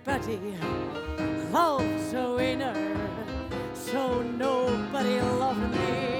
everybody loves a winner, so nobody loved me.